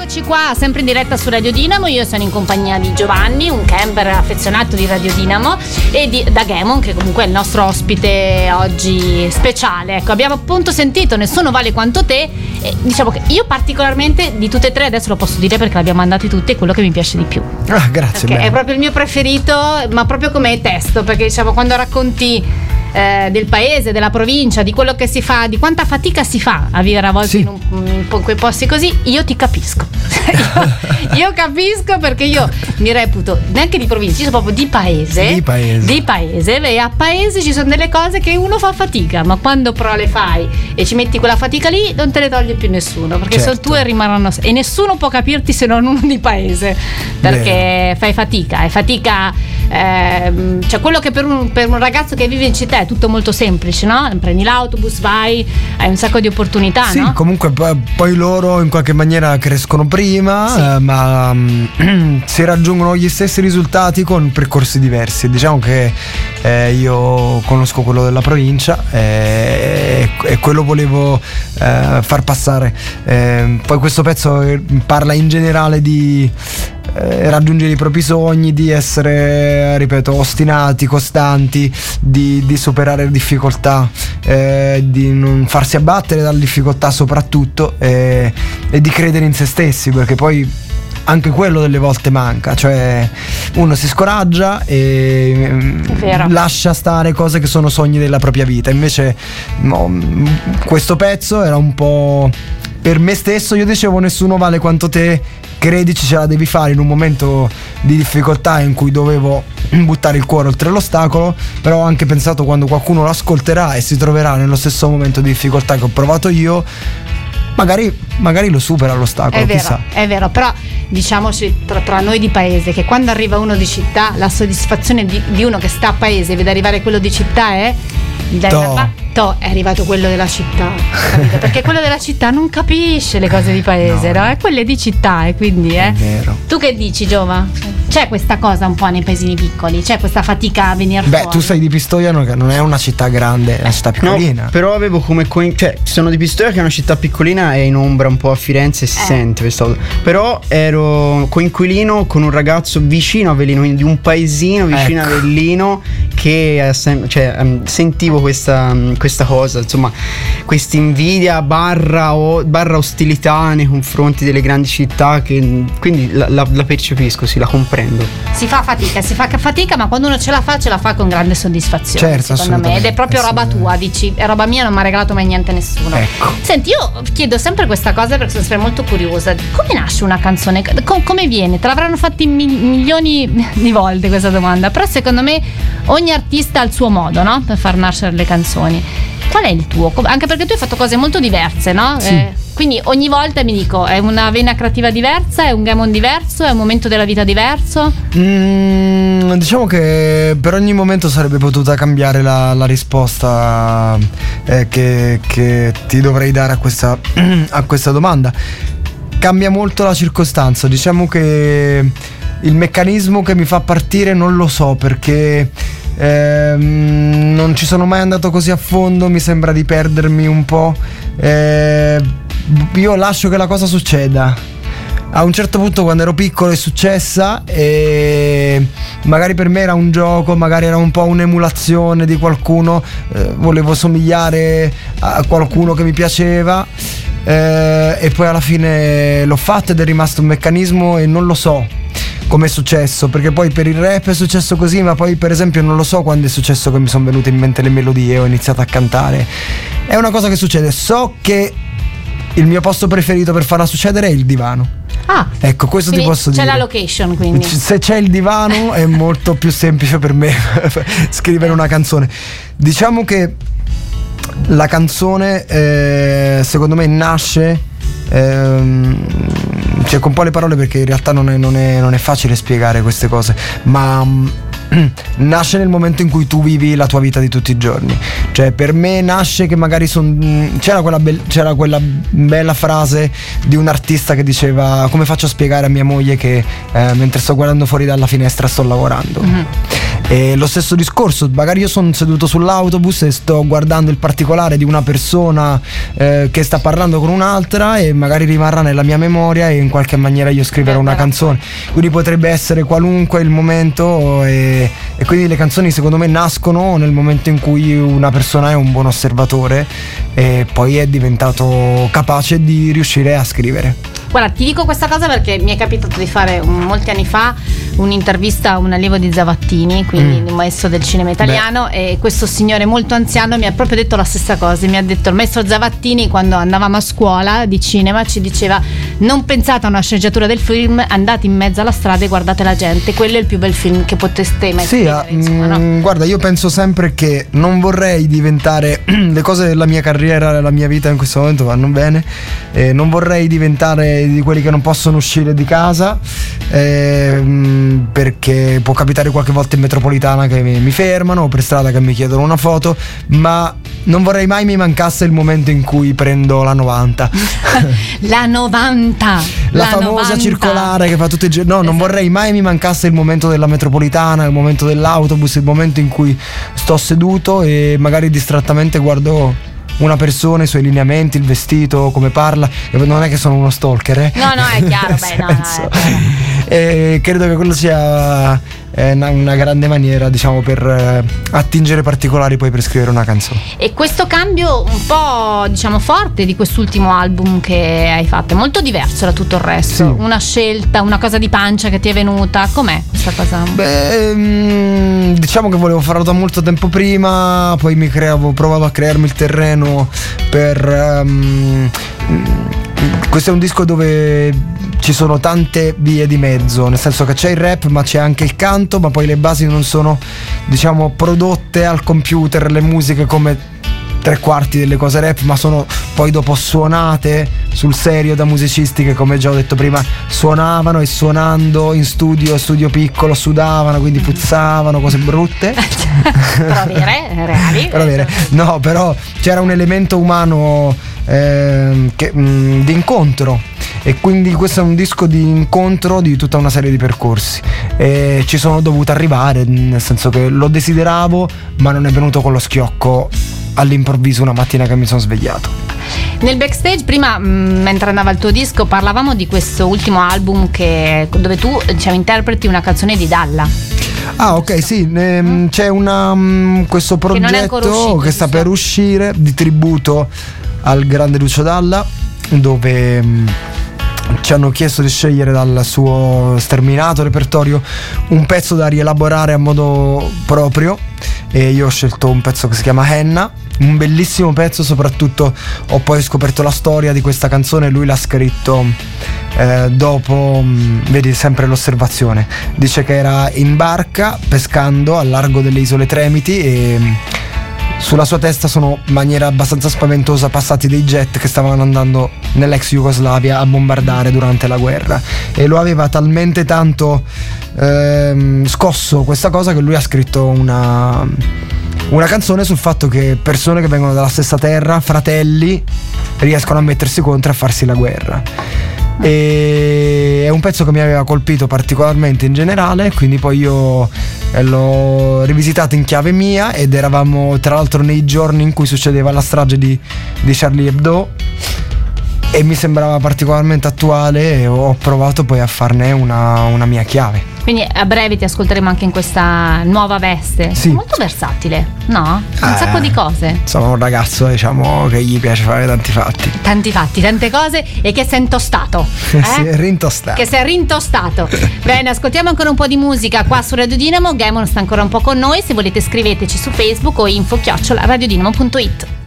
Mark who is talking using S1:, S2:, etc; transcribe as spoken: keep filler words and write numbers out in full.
S1: Eccoci qua, sempre in diretta su Radio Dinamo. Io sono in compagnia di Giovanni, un camper affezionato di Radio Dinamo, e di Daghemon, che comunque è il nostro ospite oggi speciale. Ecco, abbiamo appunto sentito Nessuno vale quanto te, e diciamo che io particolarmente di tutte e tre, adesso lo posso dire perché l'abbiamo mandati tutti, è quello che mi piace di più.
S2: Ah, grazie.
S1: Perché è proprio il mio preferito, ma proprio come testo, perché diciamo quando racconti Eh, del paese, della provincia, di quello che si fa, di quanta fatica si fa a vivere a volte sì. in, un, in, in quei posti così, io ti capisco. io, io capisco, perché io mi reputo neanche di provincia, io sono proprio di paese.
S2: Di paese.
S1: Di paese. E a paese ci sono delle cose che uno fa fatica, ma quando però le fai e ci metti quella fatica lì, non te le toglie più nessuno, perché
S2: certo.
S1: sono tue e rimarranno, e nessuno può capirti se non uno di paese, perché Vero. fai fatica, è fatica. Eh, cioè quello che per un, per un ragazzo che vive in città è tutto molto semplice, no? Prendi l'autobus, vai, hai un sacco di opportunità,
S2: sì,
S1: no?
S2: Comunque poi loro in qualche maniera crescono prima, sì. eh, ma um, si raggiungono gli stessi risultati con percorsi diversi. Diciamo che eh, io conosco quello della provincia eh, e quello volevo eh, far passare. Eh, poi questo pezzo parla in generale di Eh, raggiungere i propri sogni, di essere, ripeto, ostinati, costanti, di, di superare le difficoltà, eh, di non farsi abbattere dalle difficoltà soprattutto, eh, e di credere in se stessi, perché poi anche quello delle volte manca, cioè uno si scoraggia e lascia stare cose che sono sogni della propria vita. Invece no, questo pezzo era un po' per me stesso. Io dicevo nessuno vale quanto te, credici, ce la devi fare, in un momento di difficoltà in cui dovevo buttare il cuore oltre l'ostacolo. Però ho anche pensato, quando qualcuno lo ascolterà e si troverà nello stesso momento di difficoltà che ho provato io, magari, magari lo supera l'ostacolo,
S1: è vero,
S2: chissà.
S1: È vero, però diciamoci tra, tra noi di paese, che quando arriva uno di città, la soddisfazione di, di uno che sta a paese e vede arrivare quello di città è dai,
S2: to.
S1: to, è arrivato quello della città, capito? Perché quello della città non capisce le cose di paese, no? no? È quelle di città, e quindi eh.
S2: È vero.
S1: Tu che dici, Giova? C'è questa cosa un po' nei paesini piccoli? C'è questa fatica a venire
S2: Beh,
S1: fuori?
S2: tu sei di Pistoia, che non è una città grande, è una città piccolina.
S3: No, però avevo come coin- cioè sono di Pistoia, che è una città piccolina, e in ombra un po' a Firenze si
S1: eh.
S3: sente questa cosa. Però ero coinquilino con un ragazzo vicino a Avellino, quindi di un paesino vicino ecco. a Avellino, che cioè, sentivo questa, questa cosa, insomma, questa invidia barra, o, barra ostilità nei confronti delle grandi città, che quindi la, la, la percepisco, sì, la comprendo.
S1: Si fa fatica, si fa fatica, ma quando uno ce la fa, ce la fa con grande soddisfazione,
S2: certo,
S1: secondo me, ed è proprio roba tua, dici, è roba mia, non mi ha regalato mai niente nessuno.
S2: Ecco.
S1: Senti, io chiedo sempre questa cosa perché sono sempre molto curiosa: come nasce una canzone? Com- come viene? Te l'avranno fatti mi- milioni di volte questa domanda, però secondo me ogni artista ha il suo modo, no? Per far nascere le canzoni. Qual è il tuo? Anche perché tu hai fatto cose molto diverse, no?
S2: Sì.
S1: Eh, quindi ogni volta mi dico, è una vena creativa diversa, è un gamon diverso, è un momento della vita diverso?
S2: Mm, diciamo che per ogni momento sarebbe potuta cambiare la, la risposta eh, che, che ti dovrei dare a questa, a questa domanda. Cambia molto la circostanza. Diciamo che il meccanismo che mi fa partire non lo so, perché ehm, non ci sono mai andato così a fondo, mi sembra di perdermi un po'. Eh, io lascio che la cosa succeda. A un certo punto, quando ero piccolo, è successa, e magari per me era un gioco, magari era un po' un'emulazione di qualcuno, eh, volevo somigliare a qualcuno che mi piaceva, eh, e poi alla fine l'ho fatto ed è rimasto un meccanismo, e non lo so come è successo, perché poi per il rap è successo così, ma poi per esempio non lo so quando è successo che mi sono venute in mente le melodie e ho iniziato a cantare. È una cosa che succede. So che il mio posto preferito per farla succedere è il divano.
S1: Ah,
S2: ecco, questo ti posso
S1: c'è
S2: dire.
S1: C'è la location, quindi
S2: se c'è il divano è molto più semplice per me scrivere una canzone. Diciamo che la canzone eh, secondo me nasce ehm, cerco un po' le parole, perché in realtà non è, non è, non è facile spiegare queste cose, ma nasce nel momento in cui tu vivi la tua vita di tutti i giorni. Cioè per me nasce che magari son, c'era, quella be- c'era quella bella frase di un artista che diceva: come faccio a spiegare a mia moglie che eh, mentre sto guardando fuori dalla finestra sto lavorando? Mm-hmm. E lo stesso discorso, magari io sono seduto sull'autobus e sto guardando il particolare di una persona eh, che sta parlando con un'altra e magari rimarrà nella mia memoria e in qualche maniera io scriverò una canzone. Quindi potrebbe essere qualunque il momento e, e quindi le canzoni secondo me nascono nel momento in cui una persona è un buon osservatore e poi è diventato capace di riuscire a scrivere.
S1: Guarda, ti dico questa cosa perché mi è capitato di fare un, molti anni fa un'intervista a un allievo di Zavattini, quindi mm. un maestro del cinema italiano. Beh. E questo signore molto anziano mi ha proprio detto la stessa cosa. Mi ha detto: il maestro Zavattini, quando andavamo a scuola di cinema, ci diceva: non pensate a una sceneggiatura del film, andate in mezzo alla strada e guardate la gente, quello è il più bel film che poteste mai
S2: sì,
S1: scrivere, insomma,
S2: mh, no? Guarda, io penso sempre che non vorrei diventare le cose della mia carriera, della mia vita in questo momento vanno bene, eh, non vorrei diventare di quelli che non possono uscire di casa, eh, perché può capitare qualche volta in metropolitana che mi, mi fermano o per strada che mi chiedono una foto, ma non vorrei mai mi mancasse il momento in cui prendo la novanta
S1: la novanta
S2: la,
S1: la
S2: famosa
S1: novanta
S2: circolare che fa tutti i giorni. No, esatto. Non vorrei mai mi mancasse il momento della metropolitana, il momento dell'autobus, il momento in cui sto seduto e magari distrattamente guardo una persona, i suoi lineamenti, il vestito, come parla. Non è che sono uno stalker, eh?
S1: No, no, è chiaro, beh, no, no, è
S2: e credo che quello sia eh, una, una grande maniera, diciamo, per eh, attingere particolari poi per scrivere una canzone.
S1: E questo cambio un po', diciamo, forte di quest'ultimo album che hai fatto è molto diverso da tutto il resto. Sì. Una scelta, una cosa di pancia che ti è venuta, com'è questa cosa?
S2: Beh, mh, diciamo che volevo farlo da molto tempo prima, poi mi creavo, provavo a crearmi il terreno per um, questo è un disco dove ci sono tante vie di mezzo, nel senso che c'è il rap ma c'è anche il canto, ma poi le basi non sono, diciamo, prodotte al computer, le musiche come tre quarti delle cose rap, ma sono poi dopo suonate sul serio da musicisti che, come già ho detto prima, suonavano e suonando in studio, studio piccolo, sudavano, quindi puzzavano, cose brutte.
S1: Però vere, reali.
S2: Però vere. No, però c'era un elemento umano eh, che, mh, di incontro, e quindi questo è un disco di incontro di tutta una serie di percorsi e ci sono dovuto arrivare, nel senso che lo desideravo, ma non è venuto con lo schiocco all'improvviso una mattina che mi sono svegliato.
S1: Nel backstage prima, mh, mentre andava il tuo disco, parlavamo di questo ultimo album che, dove tu, diciamo, interpreti una canzone di Dalla.
S2: Ah, ok, sì, ehm, c'è una, um, questo progetto che, uscito, che sta per uscire di tributo al grande Lucio Dalla, dove um, ci hanno chiesto di scegliere dal suo sterminato repertorio un pezzo da rielaborare a modo proprio, e io ho scelto un pezzo che si chiama Henna, un bellissimo pezzo. Soprattutto ho poi scoperto la storia di questa canzone, lui l'ha scritto eh, dopo, mh, vedi sempre l'osservazione, dice che era in barca pescando al largo delle isole Tremiti e mh, sulla sua testa sono, in maniera abbastanza spaventosa, passati dei jet che stavano andando nell'ex Jugoslavia a bombardare durante la guerra, e lo aveva talmente tanto ehm, scosso questa cosa che lui ha scritto una, una canzone sul fatto che persone che vengono dalla stessa terra, fratelli, riescono a mettersi contro e a farsi la guerra. E è un pezzo che mi aveva colpito particolarmente in generale, quindi poi io l'ho rivisitato in chiave mia, ed eravamo tra l'altro nei giorni in cui succedeva la strage di, di Charlie Hebdo, e mi sembrava particolarmente attuale, e ho provato poi a farne una, una mia chiave.
S1: Quindi a breve ti ascolteremo anche in questa nuova veste.
S2: Sì.
S1: Molto versatile, no? Un
S2: eh,
S1: sacco di cose.
S2: Sono un ragazzo, diciamo, che gli piace fare tanti fatti.
S1: Tanti fatti, tante cose, e che si è intostato.
S2: Eh? Si è rintostato.
S1: Che si è rintostato. Bene, ascoltiamo ancora un po' di musica qua su Radio Dinamo. Gaemon sta ancora un po' con noi. Se volete scriveteci su Facebook o info chiocciola radiodinamo punto it.